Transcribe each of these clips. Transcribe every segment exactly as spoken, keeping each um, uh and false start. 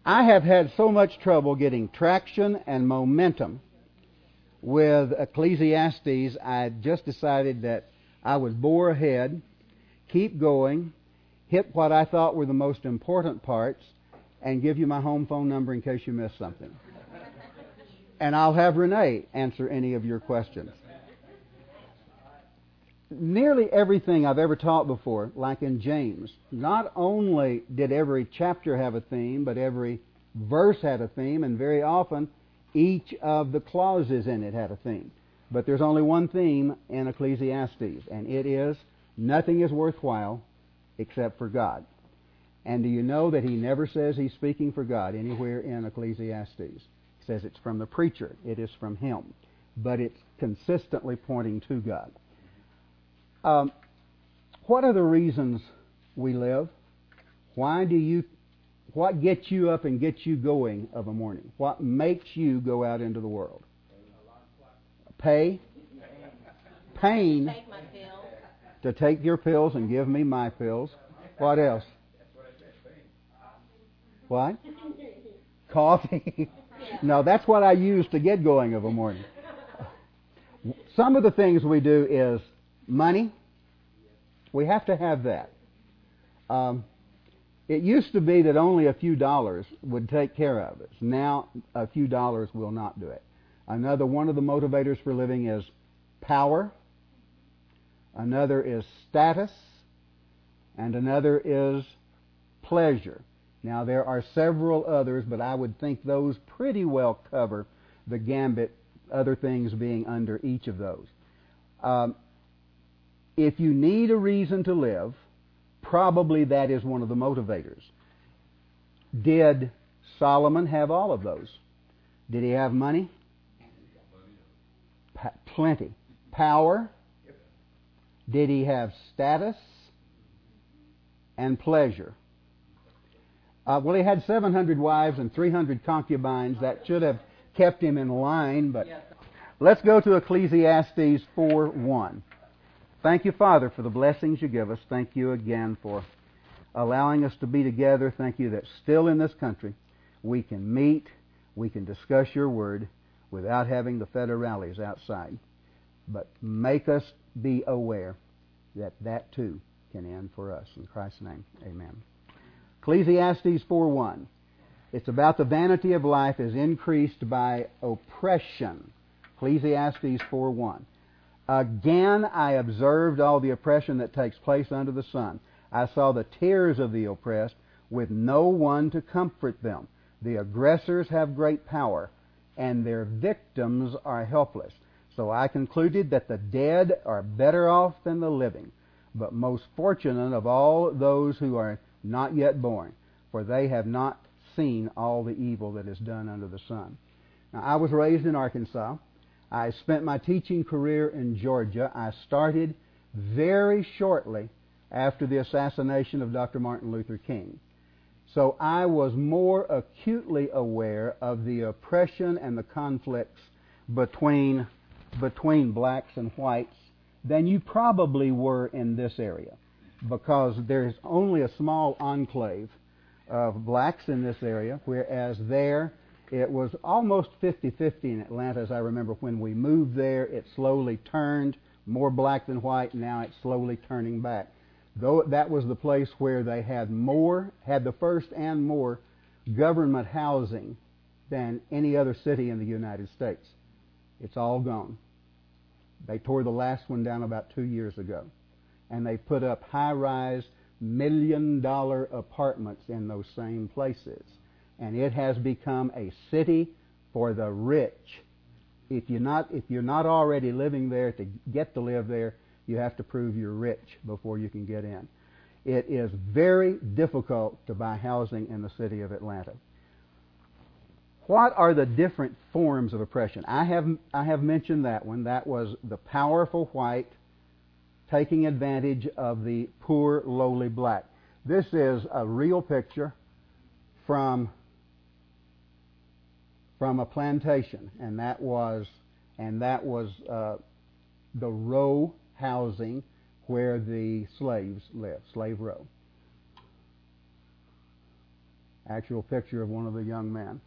I have had so much trouble getting traction and momentum with Ecclesiastes, I just decided that I would bore ahead, keep going, hit what I thought were the most important parts, and give you my home phone number in case you missed something. And I'll have Renee answer any of your questions. Nearly everything I've ever taught before, like in James, not only did every chapter have a theme, but every verse had a theme, and very often each of the clauses in it had a theme. But there's only one theme in Ecclesiastes, and it is, nothing is worthwhile except for God. And do you know that he never says he's speaking for God anywhere in Ecclesiastes? He says it's from the preacher. It is from him. But it's consistently pointing to God. Um, what are the reasons we live? Why do you, what gets you up and gets you going of a morning? What makes you go out into the world? Pay? Pain. Take my pills. To take your pills and give me my pills. What else? What? Coffee? No, that's what I use to get going of a morning. Some of the things we do is money. We have to have that. Um, it used to be that only a few dollars would take care of us. Now, a few dollars will not do it. Another one of the motivators for living is power. Another is status. And another is pleasure. Now, there are several others, but I would think those pretty well cover the gambit, other things being under each of those. Um, if you need a reason to live, probably that is one of the motivators. Did Solomon have all of those? Did he have money? Pa- plenty. Power? Did he have status? And pleasure? Uh, well, he had seven hundred wives and three hundred concubines. That should have kept him in line, but let's go to Ecclesiastes four one. Thank you, Father, for the blessings you give us. Thank you again for allowing us to be together. Thank you that still in this country we can meet, we can discuss your word without having the federales outside. But make us be aware that that too can end for us. In Christ's name, amen. Ecclesiastes four one. It's about the vanity of life is increased by oppression. Ecclesiastes four one. Again I observed all the oppression that takes place under the sun. I saw the tears of the oppressed with no one to comfort them. The aggressors have great power, and their victims are helpless. So I concluded that the dead are better off than the living, but most fortunate of all those who are not yet born, for they have not seen all the evil that is done under the sun. Now, I was raised in Arkansas. I spent my teaching career in Georgia. I started very shortly after the assassination of Doctor Martin Luther King. So I was more acutely aware of the oppression and the conflicts between, between blacks and whites than you probably were in this area, because there's only a small enclave of blacks in this area, whereas there it was almost fifty-fifty in Atlanta. As I remember when we moved there, it slowly turned more black than white. Now it's slowly turning back. Though that was the place where they had more, had the first and more government housing than any other city in the United States. It's all gone. They tore the last one down about two years ago. And they put up high-rise, million-dollar apartments in those same places. And it has become a city for the rich. If you're not, if you're not already living there, to get to live there, you have to prove you're rich before you can get in. It is very difficult to buy housing in the city of Atlanta. What are the different forms of oppression? I have, I have mentioned that one. That was the powerful white taking advantage of the poor, lowly black. This is a real picture from from a plantation, and that was and that was uh, the row housing where the slaves lived, Slave Row. Actual picture of one of the young men.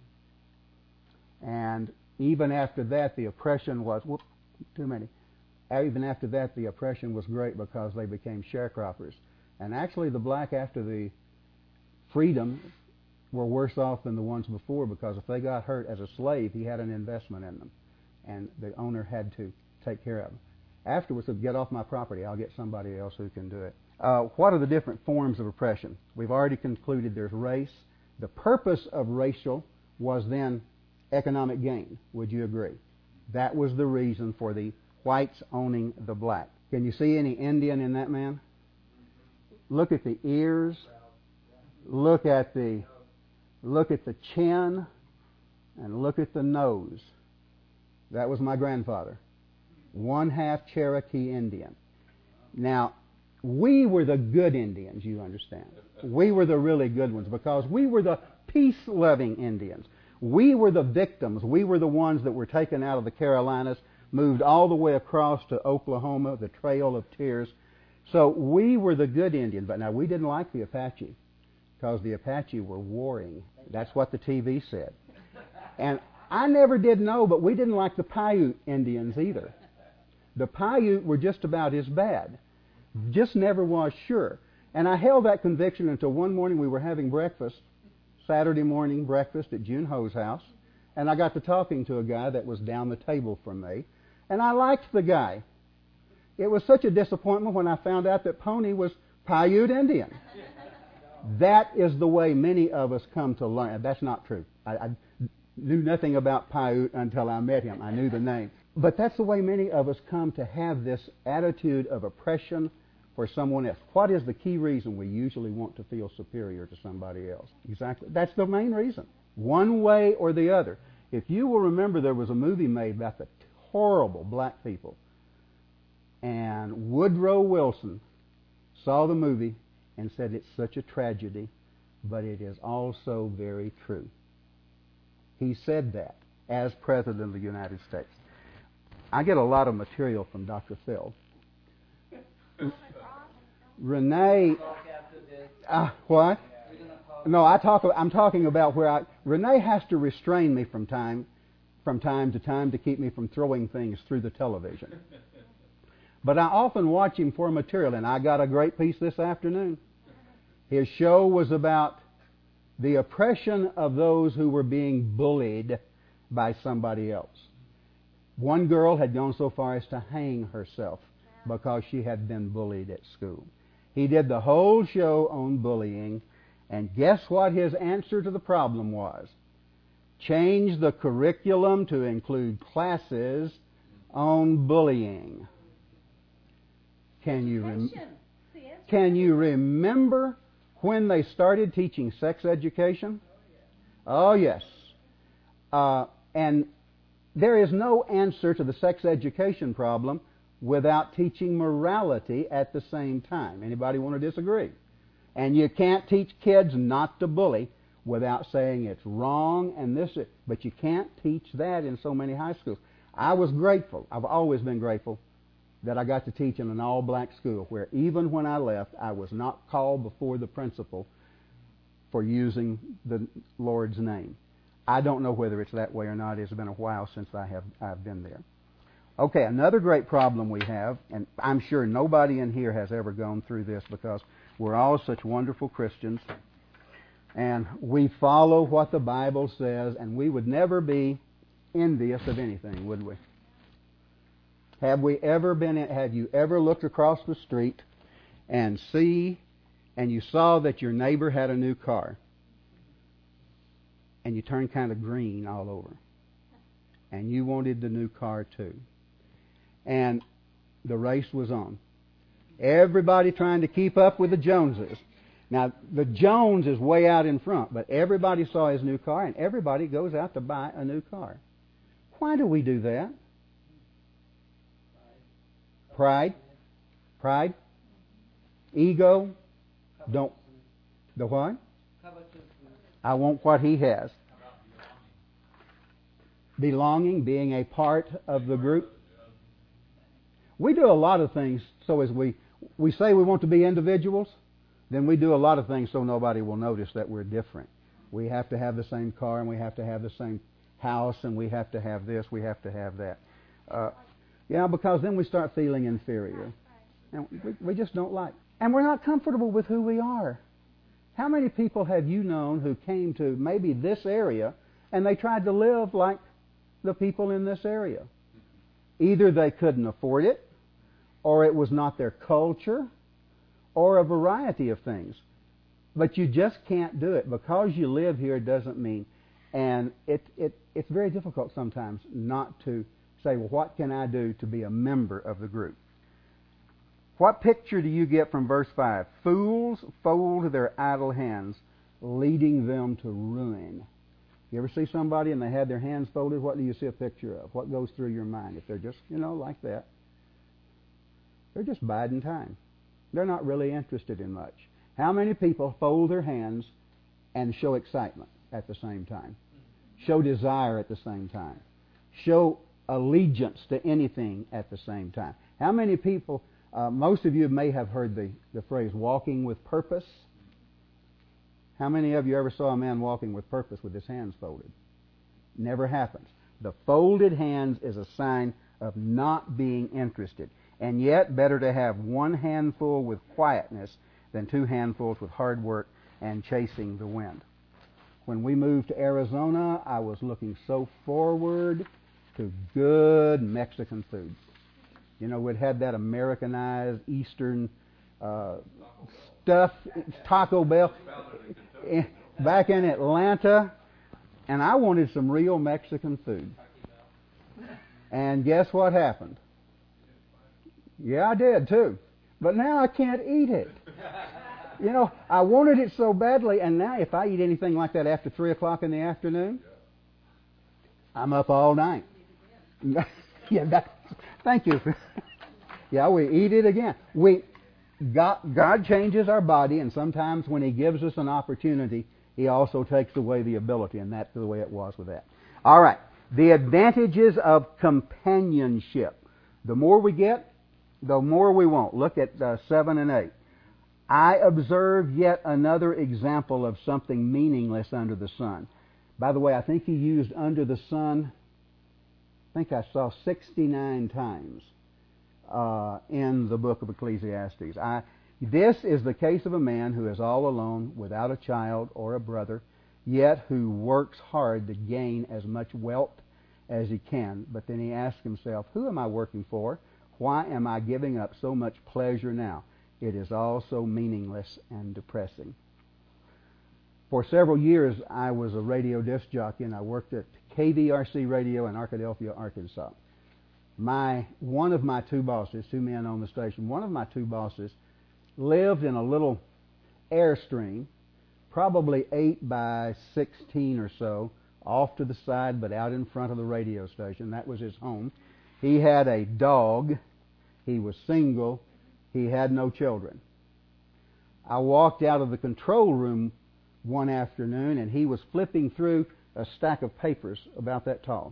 And even after that, the oppression was, whoop, too many. Even after that, the oppression was great because they became sharecroppers. And actually, the black after the freedom were worse off than the ones before, because if they got hurt as a slave, he had an investment in them, and the owner had to take care of them. Afterwards, said, get off my property. I'll get somebody else who can do it. Uh, what are the different forms of oppression? We've already concluded there's race. The purpose of racial was then economic gain. Would you agree? That was the reason for the whites owning the black. Can you see any Indian in that man? Look at the ears. Look at the look at the chin, and look at the nose. That was my grandfather. One half Cherokee Indian. Now, we were the good Indians, you understand. We were the really good ones because we were the peace-loving Indians. We were the victims. We were the ones that were taken out of the Carolinas, moved all the way across to Oklahoma, the Trail of Tears. So we were the good Indians. But now, we didn't like the Apache because the Apache were warring. That's what the T V said. And I never did know, but we didn't like the Paiute Indians either. The Paiute were just about as bad. Just never was sure. And I held that conviction until one morning we were having breakfast, Saturday morning breakfast at June Ho's house, and I got to talking to a guy that was down the table from me, and I liked the guy. It was such a disappointment when I found out that Pony was Paiute Indian. That is the way many of us come to learn. That's not true. I, I knew nothing about Paiute until I met him. I knew the name. But that's the way many of us come to have this attitude of oppression for someone else. What is the key reason we usually want to feel superior to somebody else? Exactly. That's the main reason. One way or the other. If you will remember, there was a movie made about the horrible black people. And Woodrow Wilson saw the movie and said it's such a tragedy, but it is also very true. He said that as President of the United States. I get a lot of material from Doctor Phil. Renee, uh, what? No, I talk. I'm talking about where I. Renee has to restrain me from time, from time to time to keep me from throwing things through the television. But I often watch him for material, and I got a great piece this afternoon. His show was about the oppression of those who were being bullied by somebody else. One girl had gone so far as to hang herself because she had been bullied at school. He did the whole show on bullying, and guess what his answer to the problem was? Change the curriculum to include classes on bullying. Can you rem- can you remember when they started teaching sex education? Oh, yes. Uh, and there is no answer to the sex education problem without teaching morality at the same time. Anybody want to disagree? And you can't teach kids not to bully without saying it's wrong and this, but you can't teach that in so many high schools. I was grateful. I've always been grateful that I got to teach in an all-black school where even when I left, I was not called before the principal for using the Lord's name. I don't know whether it's that way or not. It's been a while since I have I've been there. Okay, another great problem we have, and I'm sure nobody in here has ever gone through this because we're all such wonderful Christians, and we follow what the Bible says, and we would never be envious of anything, would we? Have we ever been? Have you ever looked across the street and see, and you saw that your neighbor had a new car, and you turned kind of green all over, and you wanted the new car too, and the race was on. Everybody trying to keep up with the Joneses. Now the Jones is way out in front, but everybody saw his new car, and everybody goes out to buy a new car. Why do we do that? Pride, pride, ego, don't, the what? I want what he has. Belonging, being a part of the group. We do a lot of things so as we, we say we want to be individuals, then we do a lot of things so nobody will notice that we're different. We have to have the same car, and we have to have the same house, and we have to have this, we have to have that. Uh, yeah, because then we start feeling inferior. And we, we just don't like. And we're not comfortable with who we are. How many people have you known who came to maybe this area and they tried to live like the people in this area? Either they couldn't afford it, or it was not their culture, or a variety of things. But you just can't do it. Because you live here doesn't mean, and it, it it's very difficult sometimes not to say, well, what can I do to be a member of the group? What picture do you get from verse five? Fools fold their idle hands, leading them to ruin. You ever see somebody and they had their hands folded? What do you see a picture of? What goes through your mind? If they're just, you know, like that, they're just biding time. They're not really interested in much. How many people fold their hands and show excitement at the same time? Show desire at the same time? Show allegiance to anything at the same time? How many people... Uh, most of you may have heard the, the phrase walking with purpose. How many of you ever saw a man walking with purpose with his hands folded? Never happens. The folded hands is a sign of not being interested. And yet, better to have one handful with quietness than two handfuls with hard work and chasing the wind. When we moved to Arizona, I was looking so forward to good Mexican food. You know, we'd had that Americanized Eastern uh, stuff, Taco Bell, back in Atlanta, and I wanted some real Mexican food. And guess what happened? Yeah, I did too. But now I can't eat it. You know, I wanted it so badly, and now if I eat anything like that after three o'clock in the afternoon, I'm up all night. Yeah, that, thank you. Yeah, we eat it again. We God, God changes our body, and sometimes when He gives us an opportunity, He also takes away the ability, and that's the way it was with that. All right, the advantages of companionship. The more we get, the more we want. Look at uh, seven and eight. I observe yet another example of something meaningless under the sun. By the way, I think he used under the sun, I think I saw sixty-nine times uh, in the book of Ecclesiastes. I, this is the case of a man who is all alone, without a child or a brother, yet who works hard to gain as much wealth as he can. But then he asks himself, who am I working for? Why am I giving up so much pleasure now? It is all so meaningless and depressing. For several years, I was a radio disc jockey, and I worked at K V R C Radio in Arkadelphia, Arkansas. My one of my two bosses, two men on the station, one of my two bosses lived in a little airstream, probably eight by sixteen or so, off to the side, but out in front of the radio station. That was his home. He had a dog. He was single. He had no children. I walked out of the control room one afternoon, and he was flipping through a stack of papers about that tall.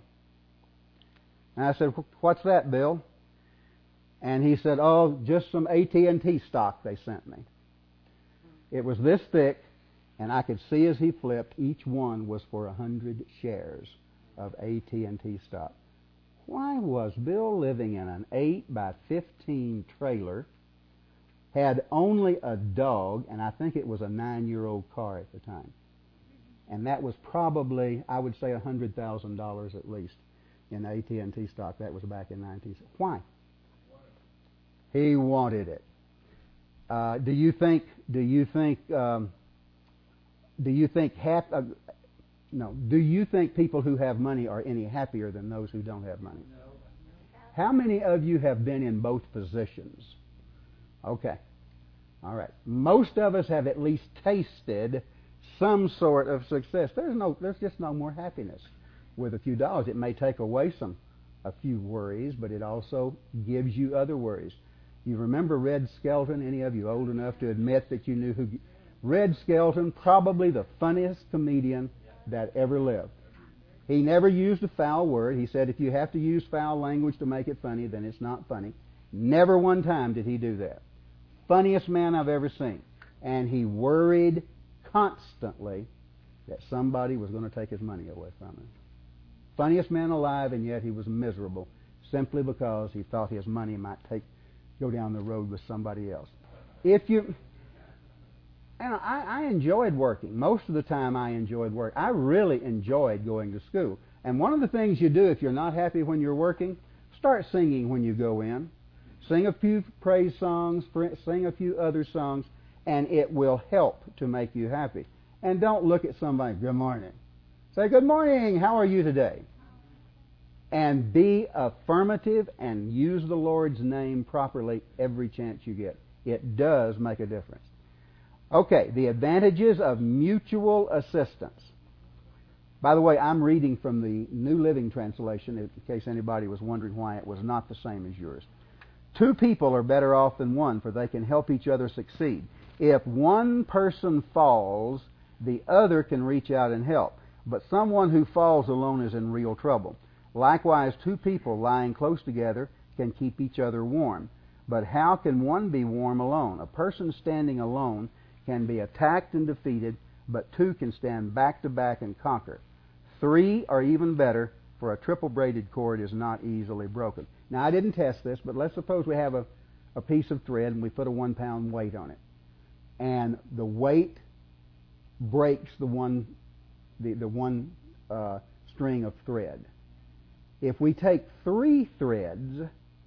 And I said, what's that, Bill? And he said, oh, just some A T and T stock they sent me. It was this thick, and I could see as he flipped, each one was for one hundred shares of A T and T stock. Why was Bill living in an eight by fifteen trailer, had only a dog, and I think it was a nine-year-old car at the time. And that was probably, I would say, one hundred thousand dollars at least in A T and T stock. That was back in nineteen. Why? He wanted it. Uh, do you think? Do you think? Um, do you think half? Uh, no. Do you think people who have money are any happier than those who don't have money? No. How many of you have been in both positions? Okay. All right. Most of us have at least tasted some sort of success. There's no, there's just no more happiness with a few dollars. It may take away some, a few worries, but it also gives you other worries. You remember Red Skelton? Any of you old enough to admit that you knew who? Red Skelton, probably the funniest comedian that ever lived. He never used a foul word. He said if you have to use foul language to make it funny, then it's not funny. Never one time did he do that. Funniest man I've ever seen. and he worried constantly that somebody was going to take his money away from him. Funniest man alive, and yet he was miserable simply because he thought his money might take go down the road with somebody else. If you, and I, I enjoyed working. Most of the time I enjoyed work. I really enjoyed going to school. And one of the things you do if you're not happy when you're working, start singing when you go in. Sing a few praise songs, sing a few other songs, and it will help to make you happy. And don't look at somebody, good morning. Say, good morning, how are you today? And be affirmative and use the Lord's name properly every chance you get. It does make a difference. Okay, the advantages of mutual assistance. By the way, I'm reading from the New Living Translation, in case anybody was wondering why it was not the same as yours. Two people are better off than one, for they can help each other succeed. If one person falls, the other can reach out and help. But someone who falls alone is in real trouble. Likewise, two people lying close together can keep each other warm. But how can one be warm alone? A person standing alone can be attacked and defeated, but two can stand back to back and conquer. Three are even better, for a triple braided cord is not easily broken. Now, I didn't test this, but let's suppose we have a, a piece of thread and we put a one pound weight on it. And the weight breaks the one, the, the one uh, string of thread. If we take three threads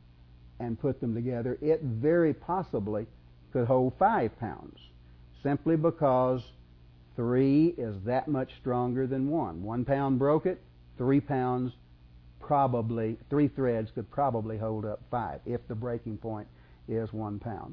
and put them together, it very possibly could hold five pounds, simply because three is that much stronger than one. One pound broke it, three pounds probably, three threads could probably hold up five if the breaking point is one pound.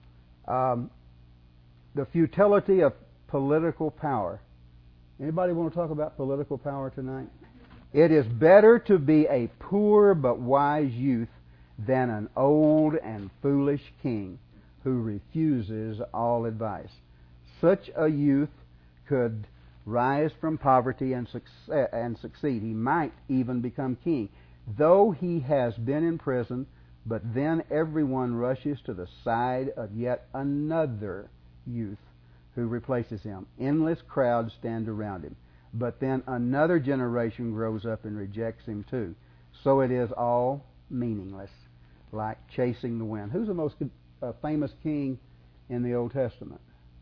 Um, the futility of political power. Anybody want to talk about political power tonight? It is better to be a poor but wise youth than an old and foolish king who refuses all advice. Such a youth could rise from poverty and, succeed, and succeed. He might even become king, though he has been in prison, but then everyone rushes to the side of yet another youth who replaces him. Endless crowds stand around him, but then another generation grows up and rejects him too. So it is all meaningless, like chasing the wind. Who's the most uh, famous king in the Old Testament?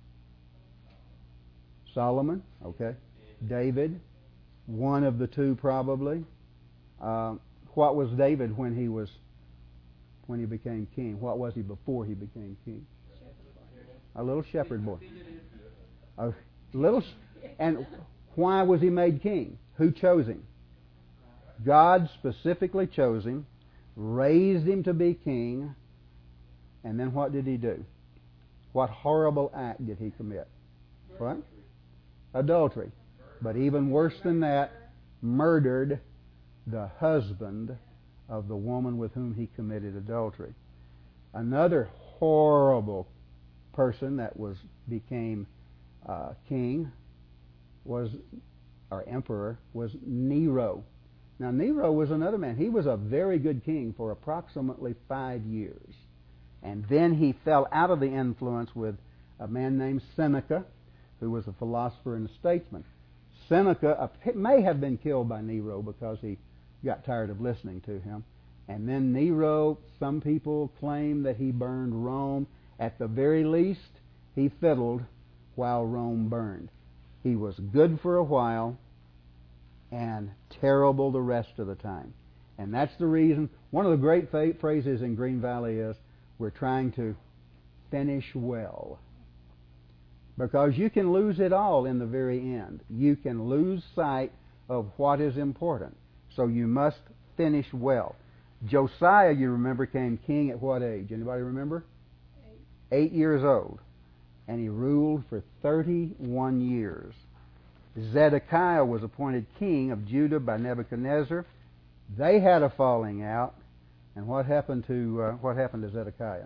Solomon, okay. David, one of the two probably. Uh, what was David when he was when he became king? What was he before he became king? A little shepherd boy. A little, and why was he made king? Who chose him? God specifically chose him, raised him to be king, and then what did he do? What horrible act did he commit? What? Adultery. But even worse than that, murdered the husband of the woman with whom he committed adultery. Another horrible person that was became uh, king was, or emperor, was Nero. Now Nero was another man. He was a very good king for approximately five years. And then he fell out of the influence with a man named Seneca, who was a philosopher and a statesman. Seneca may have been killed by Nero because he got tired of listening to him. And then Nero, some people claim that he burned Rome. At the very least, he fiddled while Rome burned. He was good for a while and terrible the rest of the time. And that's the reason, one of the great phrases in Green Valley is, we're trying to finish well. Because you can lose it all in the very end. You can lose sight of what is important. So you must finish well. Josiah, you remember, came king at what age? Anybody remember? Eight, Eight years old. And he ruled for thirty-one years. Zedekiah was appointed king of Judah by Nebuchadnezzar. They had a falling out. And what happened to uh, what happened to Zedekiah?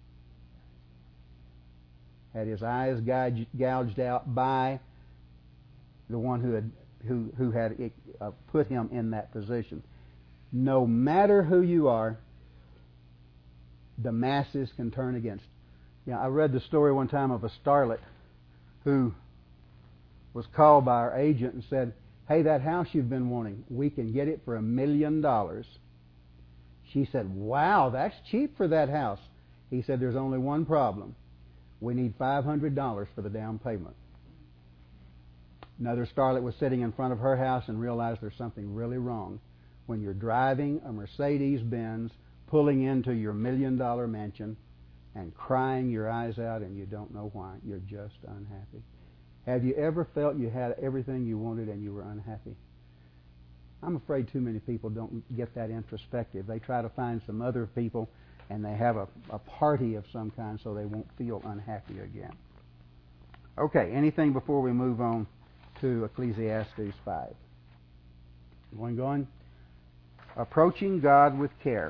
Had his eyes gouged out by the one who had who who had uh, put him in that position. No matter who you are, the masses can turn against Yeah, I read the story one time of a starlet who was called by our agent and said, "Hey, that house you've been wanting, we can get it for a million dollars." She said, "Wow, that's cheap for that house." He said, "There's only one problem. We need five hundred dollars for the down payment." Another starlet was sitting in front of her house and realized there's something really wrong when you're driving a Mercedes-Benz, pulling into your million-dollar mansion and crying your eyes out and you don't know why. You're just unhappy. Have you ever felt you had everything you wanted and you were unhappy? I'm afraid too many people don't get that introspective. They try to find some other people and they have a, a party of some kind so they won't feel unhappy again. Okay, anything before we move on to Ecclesiastes five? Going, going. Approaching God with care.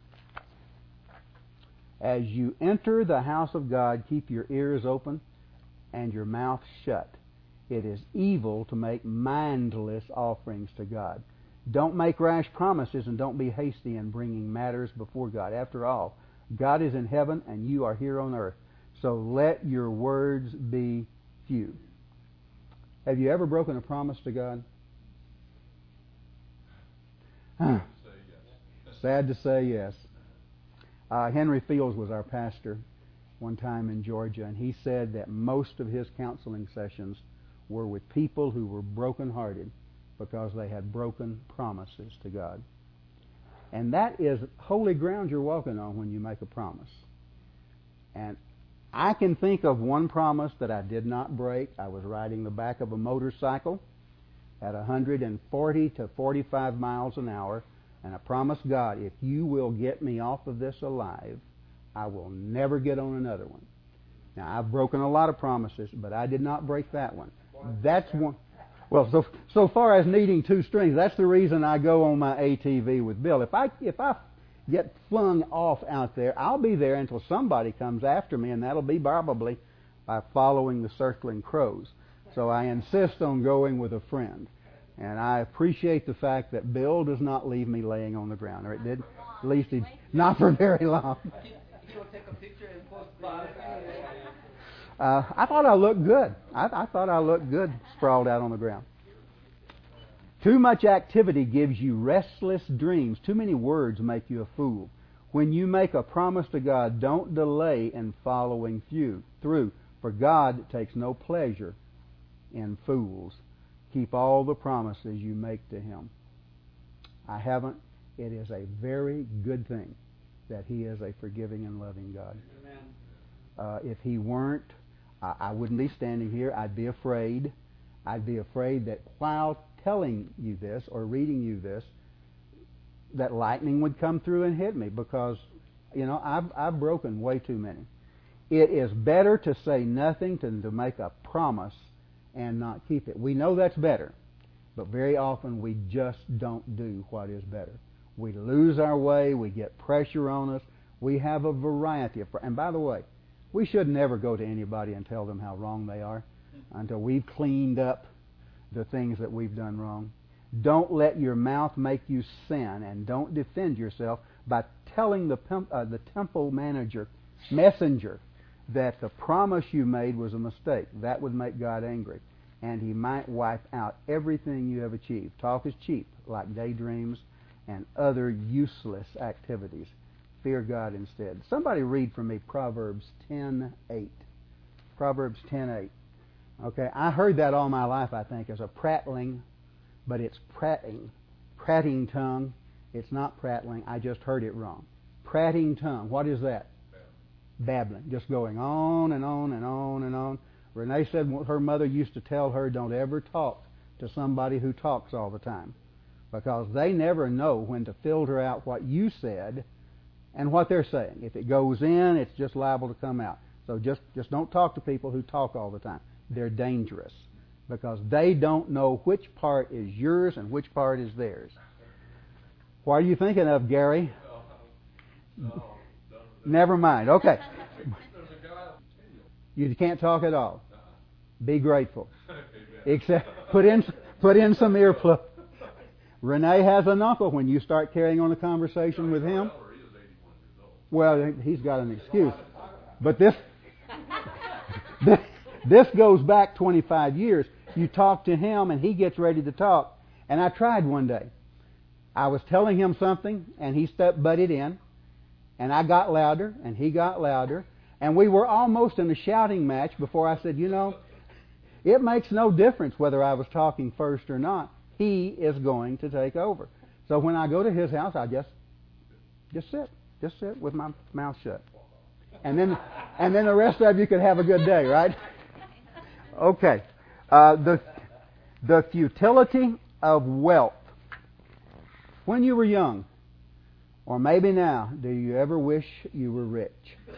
As you enter the house of God, keep your ears open and your mouth shut. It is evil to make mindless offerings to God. Don't make rash promises and don't be hasty in bringing matters before God. After all, God is in heaven and you are here on earth. So let your words be few. Have you ever broken a promise to God? Sad to say yes. Uh, Henry Fields was our pastor one time in Georgia, and he said that most of his counseling sessions were with people who were brokenhearted because they had broken promises to God. And that is holy ground you're walking on when you make a promise. And I can think of one promise that I did not break. I was riding the back of a motorcycle at one hundred forty to forty-five miles an hour, and I promised God, if you will get me off of this alive, I will never get on another one. Now, I've broken a lot of promises, but I did not break that one. That's one. Well, so so far as needing two strings, that's the reason I go on my A T V with Bill. If I if I get flung off out there, I'll be there until somebody comes after me, and that'll be probably by following the circling crows. So I insist on going with a friend. And I appreciate the fact that Bill does not leave me laying on the ground, or it did. At least he, not for very long. He'll take a picture and post it. Uh, I thought I looked good. I, I thought I looked good sprawled out on the ground. Too much activity gives you restless dreams. Too many words make you a fool. When you make a promise to God, don't delay in following through, for God takes no pleasure in fools. Keep all the promises you make to Him. I haven't. It is a very good thing that He is a forgiving and loving God. Amen. Uh, if He weren't, I, I wouldn't be standing here. I'd be afraid. I'd be afraid that while telling you this or reading you this, that lightning would come through and hit me, because, you know, I've, I've broken way too many. It is better to say nothing than to make a promise and not keep it. We know that's better, but very often we just don't do what is better. We lose our way. We get pressure on us. We have a variety of... And by the way, we should never go to anybody and tell them how wrong they are until we've cleaned up the things that we've done wrong. Don't let your mouth make you sin, and don't defend yourself by telling the, uh, the temple manager, messenger, that the promise you made was a mistake. That would make God angry, and He might wipe out everything you have achieved. Talk is cheap, like daydreams and other useless activities. Fear God instead. Somebody read for me Proverbs ten eight. Proverbs ten eight. Okay, I heard that all my life, I think, as a prattling, but it's prating. Prating tongue. It's not prattling. I just heard it wrong. Prating tongue. What is that? Babbling. Just going on and on and on and on. Renee said her mother used to tell her, don't ever talk to somebody who talks all the time, because they never know when to filter out what you said and what they're saying. If it goes in, it's just liable to come out. So just, just don't talk to people who talk all the time. They're dangerous, because they don't know which part is yours and which part is theirs. What are you thinking of, Gary? No, no, Never mind. Okay. You can't talk at all. Be grateful. Except put in put in some earplugs. Renee has an uncle. When you start carrying on a conversation with him, well, he's got an excuse. But this This goes back twenty-five years. You talk to him and he gets ready to talk. And I tried one day. I was telling him something and he stepped butted in. And I got louder and he got louder. And we were almost in a shouting match before I said, you know, it makes no difference whether I was talking first or not. He is going to take over. So when I go to his house, I just just sit. Just sit with my mouth shut. And then and then the rest of you can have a good day, right? Okay. Uh, the the futility of wealth. When you were young, or maybe now, do you ever wish you were rich?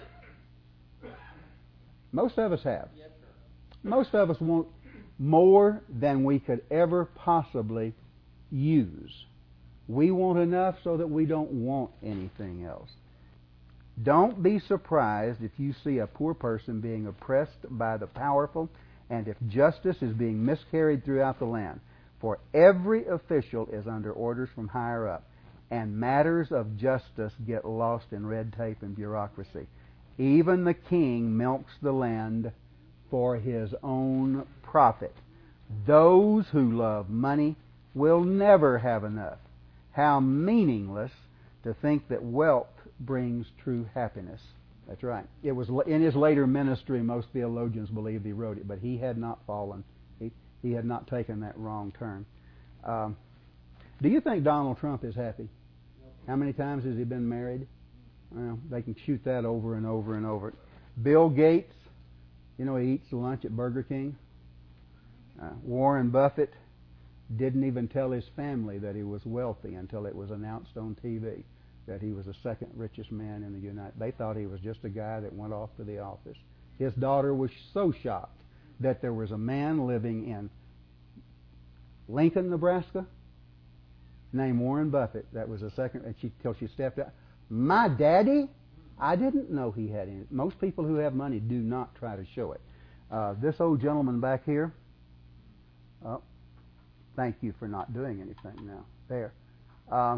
Most of us have. Most of us want more than we could ever possibly use. We want enough so that we don't want anything else. Don't be surprised if you see a poor person being oppressed by the powerful and if justice is being miscarried throughout the land. For every official is under orders from higher up, and matters of justice get lost in red tape and bureaucracy. Even the king milks the land for his own profit. Those who love money will never have enough. How meaningless to think that wealth brings true happiness. That's right. It was in his later ministry, most theologians believe he wrote it, but he had not fallen. He, he had not taken that wrong turn. Um, do you think Donald Trump is happy? How many times has he been married? Well, they can shoot that over and over and over. Bill Gates, you know, he eats lunch at Burger King. Uh, Warren Buffett didn't even tell his family that he was wealthy until it was announced on T V that he was the second richest man in the United States. They thought he was just a guy that went off to the office. His daughter was so shocked that there was a man living in Lincoln, Nebraska, named Warren Buffett. That was the second, and she, till she stepped out. My daddy? I didn't know he had any. Most people who have money do not try to show it. Uh, this old gentleman back here, oh, thank you for not doing anything now. There. Uh,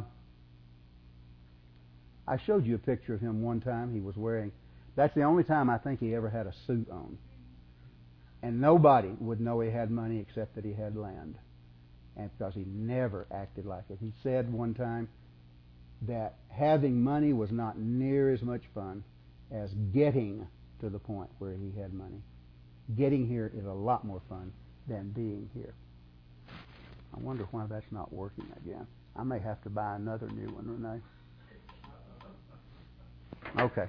I showed you a picture of him one time. He was wearing, that's the only time I think he ever had a suit on. And nobody would know he had money except that he had land. And because he never acted like it. He said one time that having money was not near as much fun as getting to the point where he had money. Getting here is a lot more fun than being here. I wonder why that's not working again. I may have to buy another new one, Renee. Okay.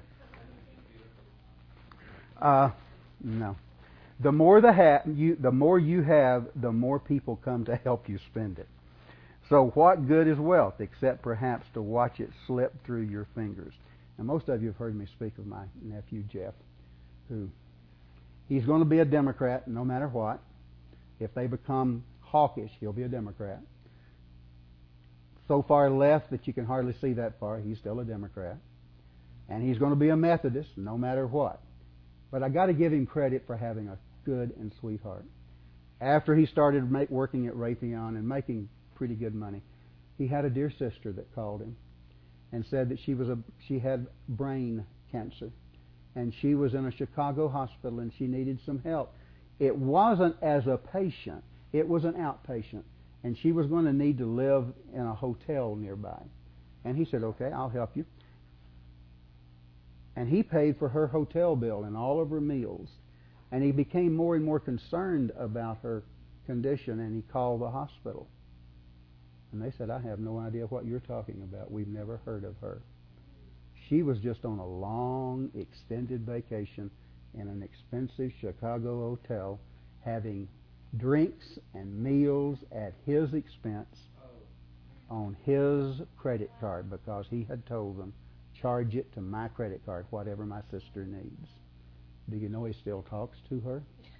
Uh, no. The more the ha- you, the more you have, the more people come to help you spend it. So what good is wealth except perhaps to watch it slip through your fingers? And most of you have heard me speak of my nephew Jeff, who he's going to be a Democrat no matter what. If they become hawkish, he'll be a Democrat. So far left that you can hardly see that far, he's still a Democrat. And he's going to be a Methodist no matter what. But I got to give him credit for having a good and sweet heart. After he started make, working at Raytheon and making pretty good money, he had a dear sister that called him and said that she was a she had brain cancer, and she was in a Chicago hospital and she needed some help. It wasn't as a patient; it was an outpatient, and she was going to need to live in a hotel nearby. And he said, "Okay, I'll help you." And he paid for her hotel bill and all of her meals. And he became more and more concerned about her condition, and he called the hospital. And they said, "I have no idea what you're talking about. We've never heard of her." She was just on a long, extended vacation in an expensive Chicago hotel, having drinks and meals at his expense on his credit card, because he had told them, "Charge it to my credit card, whatever my sister needs." Do you know he still talks to her?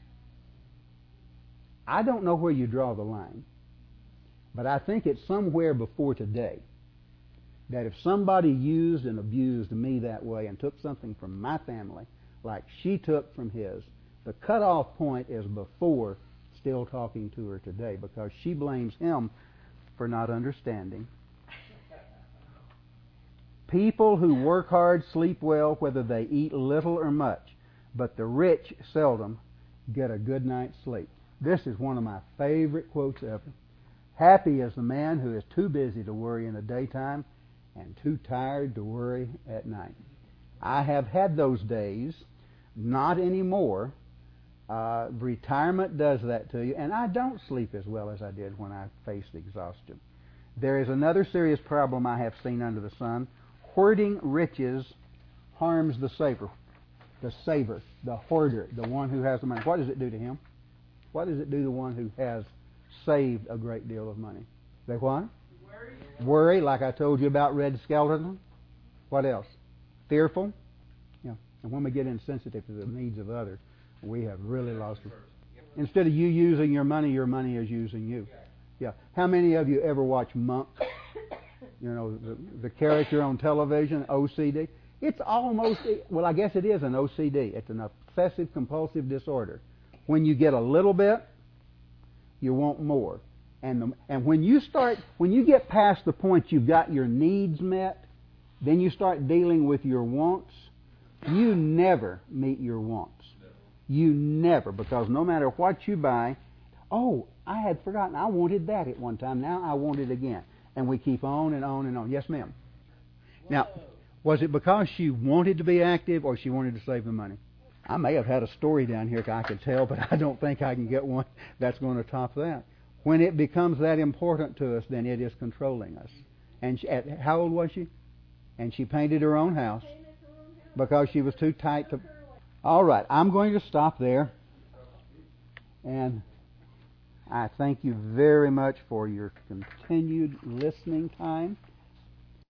I don't know where you draw the line, but I think it's somewhere before today that if somebody used and abused me that way and took something from my family like she took from his, the cutoff point is before still talking to her today, because she blames him for not understanding. People who work hard sleep well, whether they eat little or much, but the rich seldom, get a good night's sleep. This is one of my favorite quotes ever. Happy is the man who is too busy to worry in the daytime and too tired to worry at night. I have had those days, not anymore. Uh, retirement does that to you, and I don't sleep as well as I did when I faced exhaustion. There is another serious problem I have seen under the sun. Hoarding riches harms the saver, the saver, the hoarder, the one who has the money. What does it do to him? What does it do to one who has saved a great deal of money? They what? Worry. Worry, like I told you about red skeleton. What else? Fearful. Yeah. And when we get insensitive to the needs of others, we have really lost it. Instead of you using your money, your money is using you. Yeah. How many of you ever watch Monk? You know, the, the character on television, O C D. It's almost, well, I guess it is an O C D. It's an obsessive compulsive disorder. When you get a little bit, you want more. And the, and when you start, when you get past the point you've got your needs met, then you start dealing with your wants. You never meet your wants. You never, because no matter what you buy, oh, I had forgotten, I wanted that at one time, now I want it again. And we keep on and on and on. Yes, ma'am? Now, was it because she wanted to be active or she wanted to save the money? I may have had a story down here I could tell, but I don't think I can get one that's going to top that. When it becomes that important to us, then it is controlling us. And she, at, how old was she? And she painted her own house because she was too tight to... All right, I'm going to stop there. And I thank you very much for your continued listening time.